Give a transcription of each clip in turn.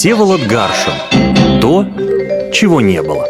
Всеволод Гаршин. То, чего не было.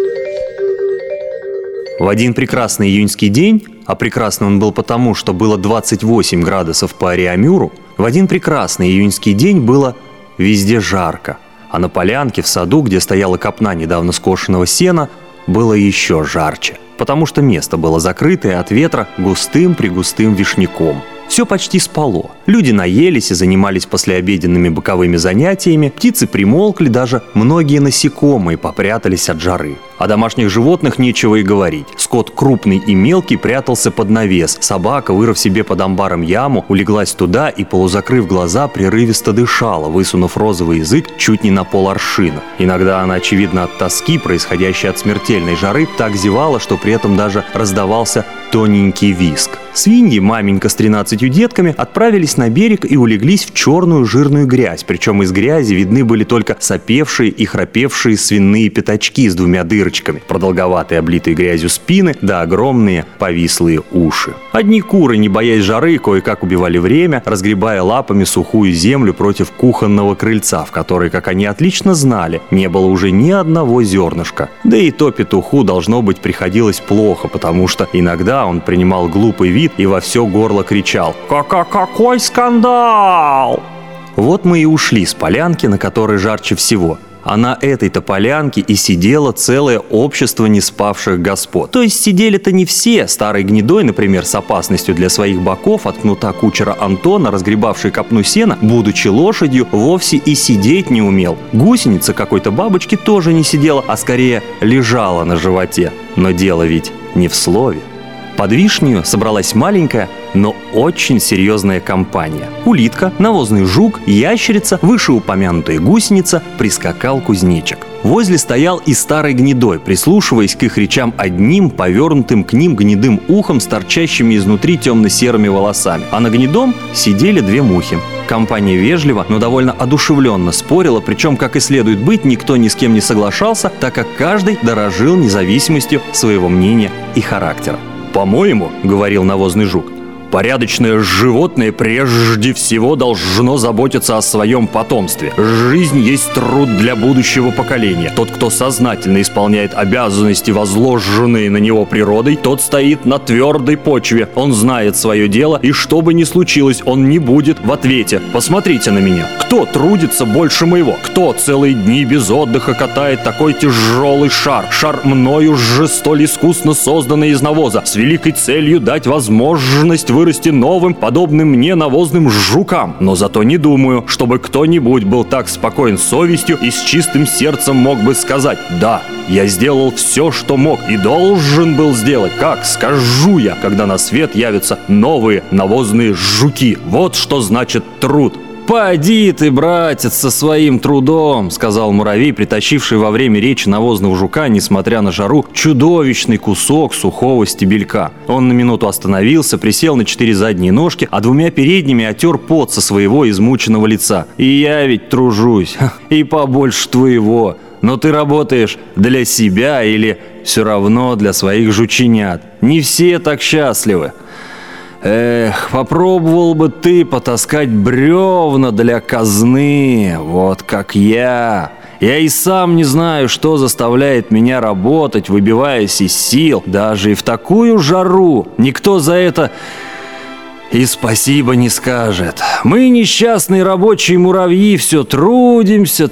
В один прекрасный июньский день, а прекрасный он был потому, что было 28 градусов по Ариамюру, в один прекрасный июньский день было везде жарко, а на полянке в саду, где стояла копна недавно скошенного сена, было еще жарче, потому что место было закрытое от ветра густым-пригустым вишняком. Все почти спало. Люди наелись и занимались послеобеденными боковыми занятиями, птицы примолкли, даже многие насекомые попрятались от жары. О домашних животных нечего и говорить. Скот крупный и мелкий прятался под навес. Собака, вырыв себе под амбаром яму, улеглась туда и, полузакрыв глаза, прерывисто дышала, высунув розовый язык чуть не на поларшина. Иногда она, очевидно от тоски, происходящей от смертельной жары, так зевала, что при этом даже раздавался тоненький визг. Свиньи, маменька с 13 детками, отправились на берег и улеглись в черную жирную грязь, причем из грязи видны были только сопевшие и храпевшие свиные пятачки с двумя дырочками, продолговатые облитые грязью спины да огромные повислые уши. Одни куры, не боясь жары, кое-как убивали время, разгребая лапами сухую землю против кухонного крыльца, в которой, как они отлично знали, не было уже ни одного зернышка. Да и то петуху, должно быть, приходилось плохо, потому что иногда он принимал глупый вид и во все горло кричал: «Какой скандал!» Вот мы и ушли с полянки, на которой жарче всего. А на этой-то полянке и сидело целое общество неспавших господ. То есть сидели-то не все. Старый гнедой, например, с опасностью для своих боков от кнута кучера Антона, разгребавший копну сена, будучи лошадью, вовсе и сидеть не умел. Гусеница какой-то бабочки тоже не сидела, а скорее лежала на животе. Но дело ведь не в слове. Под вишнею собралась маленькая, но очень серьезная компания. Улитка, навозный жук, ящерица, вышеупомянутая гусеница, прискакал кузнечик. Возле стоял и старый гнедой, прислушиваясь к их речам одним, повернутым к ним гнедым ухом с торчащими изнутри темно-серыми волосами. А на гнедом сидели две мухи. Компания вежливо, но довольно одушевленно спорила, причем, как и следует быть, никто ни с кем не соглашался, так как каждый дорожил независимостью своего мнения и характера. «По-моему, — говорил навозный жук, — порядочное животное прежде всего должно заботиться о своем потомстве. Жизнь есть труд для будущего поколения. Тот, кто сознательно исполняет обязанности, возложенные на него природой, тот стоит на твердой почве. Он знает свое дело, и что бы ни случилось, он не будет в ответе. Посмотрите на меня. Кто трудится больше моего? Кто целые дни без отдыха катает такой тяжелый шар? Шар мною же столь искусно созданный из навоза, с великой целью дать возможность вырасти новым, подобным мне навозным жукам. Но зато не думаю, чтобы кто-нибудь был так спокоен совестью и с чистым сердцем мог бы сказать: да, я сделал все, что мог и должен был сделать. Как скажу я, когда на свет явятся новые навозные жуки. Вот что значит труд. «Поди ты, братец, со своим трудом», — сказал муравей, притащивший во время речи навозного жука, несмотря на жару, чудовищный кусок сухого стебелька. Он на минуту остановился, присел на 4 задние ножки, а 2 передними отер пот со своего измученного лица. «И я ведь тружусь, и побольше твоего. Но ты работаешь для себя или все равно для своих жученят? Не все так счастливы. Эх, попробовал бы ты потаскать бревна для казны, вот как я. Я и сам не знаю, что заставляет меня работать, выбиваясь из сил, даже и в такую жару. Никто за это и спасибо не скажет. Мы, несчастные рабочие муравьи, все трудимся.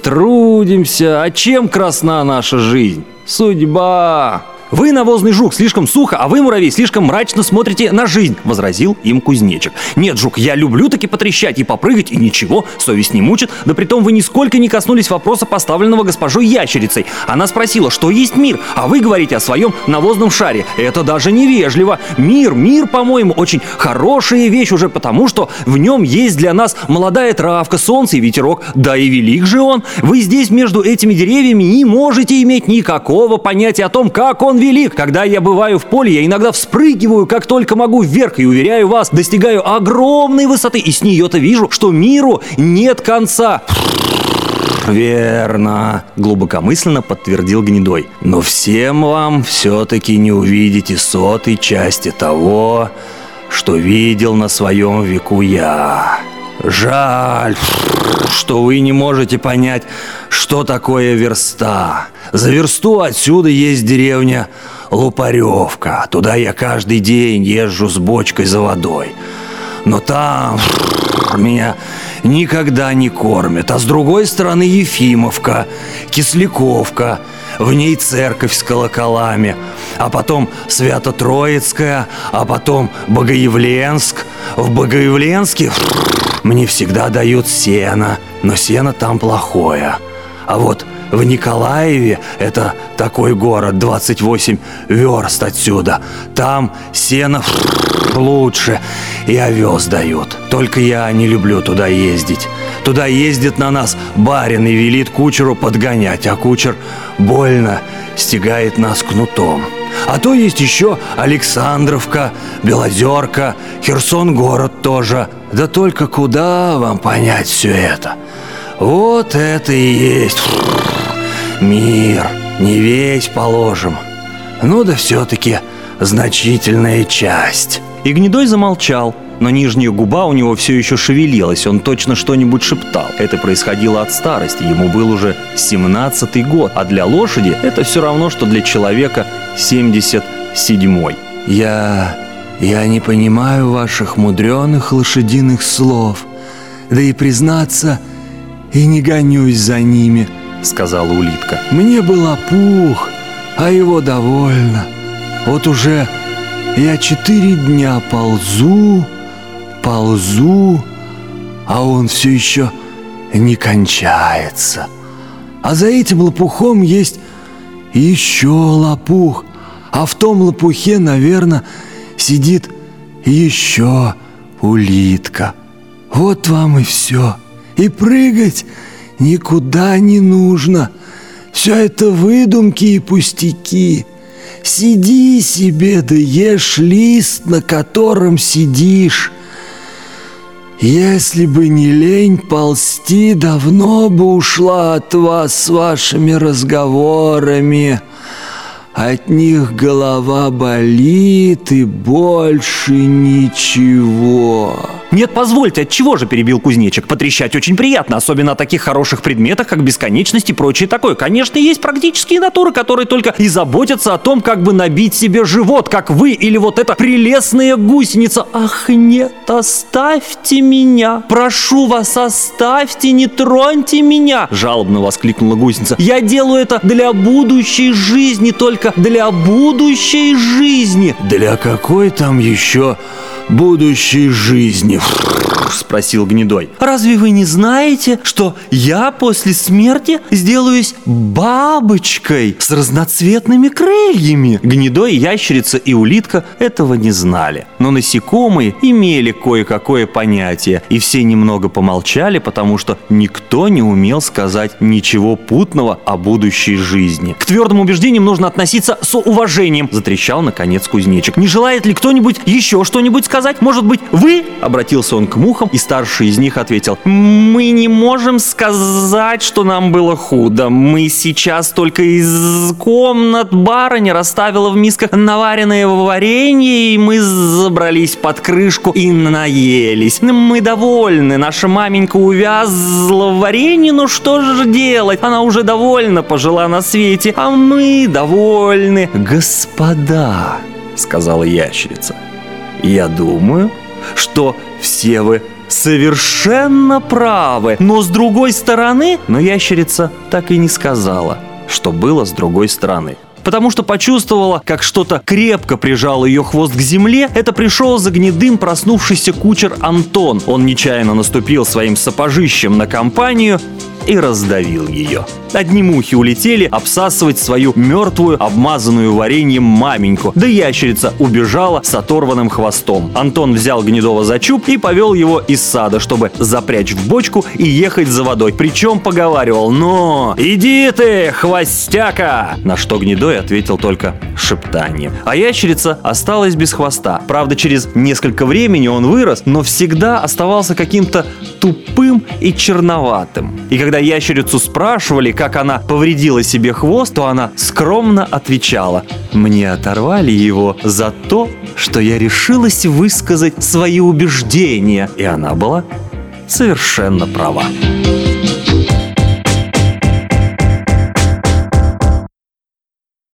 А чем красна наша жизнь? Судьба. «Вы, навозный жук, слишком сухо, а вы, муравей, слишком мрачно смотрите на жизнь», — возразил им кузнечик. «Нет, жук, я люблю таки потрещать и попрыгать, и ничего, совесть не мучит. Да притом вы нисколько не коснулись вопроса, поставленного госпожой ящерицей. Она спросила, что есть мир, а вы говорите о своем навозном шаре. Это даже невежливо. Мир, по-моему, очень хорошая вещь уже потому, что в нем есть для нас молодая травка, солнце и ветерок. Да и велик же он. Вы здесь между этими деревьями не можете иметь никакого понятия о том, как он велик. Когда я бываю в поле, я иногда вспрыгиваю, как только могу, вверх, и, уверяю вас, достигаю огромной высоты, и с нее-то вижу, что миру нет конца». «Верно», — глубокомысленно подтвердил гнедой. «Но всем вам все-таки не увидите 100-й части того, что видел на своем веку я. Жаль, что вы не можете понять, что такое верста. За версту отсюда есть деревня Лупаревка. Туда я каждый день езжу с бочкой за водой. Но там меня никогда не кормят. А с другой стороны Ефимовка, Кисляковка. В ней церковь с колоколами. А потом Свято-Троицкая, а потом Богоявленск. В Богоявленске мне всегда дают сено, но сено там плохое. А вот в Николаеве, это такой город, 28 верст отсюда, там сено лучше и овес дают. Только я не люблю туда ездить. Туда ездит на нас барин и велит кучеру подгонять, а кучер больно стягает нас кнутом. А то есть еще Александровка, Белозерка, Херсон-город тоже. Да только куда вам понять все это? Вот это и есть мир, не весь положим. Ну да все-таки значительная часть. И Гнедой замолчал, но нижняя губа у него все еще шевелилась, он точно что-нибудь шептал. Это происходило от старости, ему был уже 17-й год, а для лошади это все равно, что для человека 77-й. Я не понимаю ваших мудреных лошадиных слов, да и, признаться, и не гонюсь за ними, сказала улитка. Мне бы лопух, а его довольно. Вот уже я 4 дня ползу, а он все еще не кончается. А за этим лопухом есть еще лопух, а в том лопухе, наверное, сидит еще улитка. Вот вам и все. И прыгать никуда не нужно. Все это выдумки и пустяки. Сиди себе да ешь лист, на котором сидишь. Если бы не лень ползти, давно бы ушла от вас с вашими разговорами. От них голова болит и больше ничего. Нет, позвольте, от чего же, перебил кузнечик. Потрещать очень приятно, особенно о таких хороших предметах, как бесконечность и прочее такое. Конечно, есть практические натуры, которые только и заботятся о том, как бы набить себе живот, как вы или вот эта прелестная гусеница. Ах, нет, оставьте меня. Прошу вас, оставьте, не троньте меня, жалобно воскликнула гусеница. Я делаю это для будущей жизни, только для будущей жизни. Для какой там еще будущей жизни? Спросил Гнедой. Разве вы не знаете, что я после смерти сделаюсь бабочкой с разноцветными крыльями? Гнедой, ящерица и улитка этого не знали. Но насекомые имели кое-какое понятие, и все немного помолчали, потому что никто не умел сказать ничего путного о будущей жизни. К твердым убеждениям нужно относиться с уважением, затрещал наконец кузнечик. Не желает ли кто-нибудь еще что-нибудь сказать? Может быть, вы? Обратился он к мухам, и старший из них ответил: мы не можем сказать, что нам было худо. Мы сейчас только из комнат барыня расставила в мисках наваренное варенье, и мы забрались под крышку и наелись. Мы довольны, наша маменька увязла в варенье, но что же делать? Она уже довольно пожила на свете, а мы довольны. Господа, сказала ящерица, я думаю, что все вы совершенно правы, но с другой стороны... Но ящерица так и не сказала, что было с другой стороны. Потому что почувствовала, как что-то крепко прижало ее хвост к земле. Это пришел за Гнедым проснувшийся кучер Антон. Он нечаянно наступил своим сапожищем на компанию и раздавил ее. Одни мухи улетели обсасывать свою мертвую, обмазанную вареньем маменьку, да ящерица убежала с оторванным хвостом. Антон взял Гнедого за чуб и повел его из сада, чтобы запрячь в бочку и ехать за водой. Причем поговаривал: «Ну, иди ты, хвостяка!» На что Гнедой ответил только шептанием. А ящерица осталась без хвоста. Правда, через несколько времени он вырос, но всегда оставался каким-то тупым и черноватым. И когда ящерицу спрашивали, как она повредила себе хвост, то она скромно отвечала: «Мне оторвали его за то, что я решилась высказать свои убеждения». И она была совершенно права.